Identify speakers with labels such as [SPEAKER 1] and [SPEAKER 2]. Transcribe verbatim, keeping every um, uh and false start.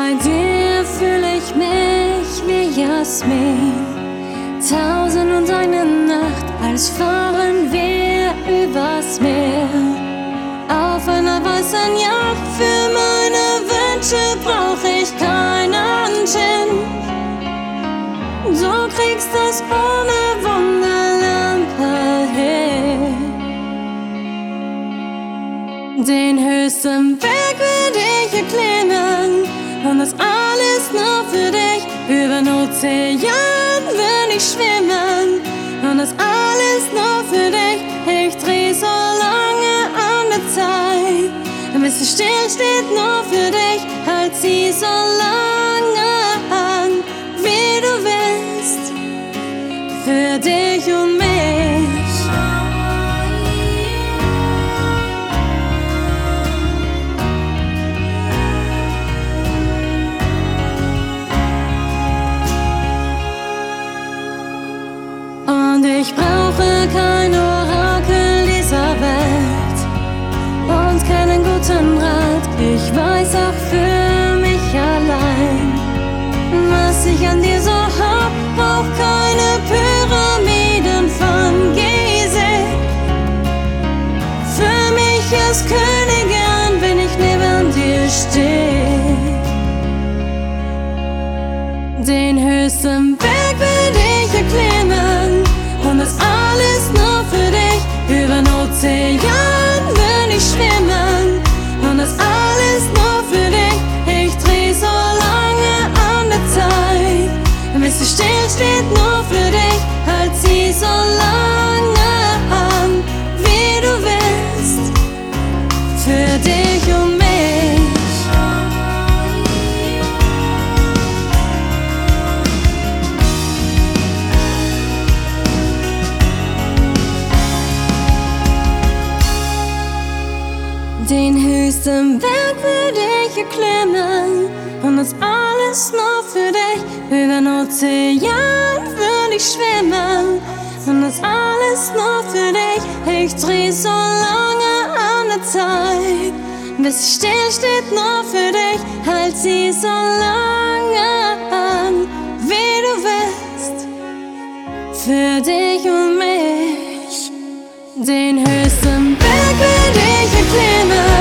[SPEAKER 1] Bei dir fühle ich mich wie Jasmin. Tausend und eine Nacht, als fahren wir übers Meer. Auf einer weißen Yacht, für meine Wünsche brauch ich keinen Gin. Du kriegst das ohne Wunderlampe hin. Den höchsten Berg würde ich erklimmen, und das alles nur für dich. Über den Ozean würde ich schwimmen, und das alles nur für dich. Ich dreh so lange an der Zeit, bis sie still steht nur für dich. Halt sie so lange an, wie du willst, für dich und mich. Und ich brauche kein Orakel dieser Welt und keinen guten Rat. Ich weiß auch für mich allein, was ich an dir so hab. Brauch keine Pyramiden von Gizeh. Für mich als Königin, wenn ich neben dir steh. Den höchsten Berg würde ich erklimmen, und das alles nur für dich. Über den Ozean würde ich schwimmen, und das alles nur für dich. Ich dreh so lange an der Zeit, bis sie still steht nur für dich. Halt sie so lange an, wie du willst, für dich und mich. Den höchsten Berg würde ich erklimmen, und das alles nur für dich. Über den Ozean würde ich schwimmen, und das alles nur für dich. Ich dreh so lange an der Zeit, bis sie still steht nur für dich. Halt sie so lange an, wie du willst, für dich und mich. Den höchsten Berg würde ich erklimmen,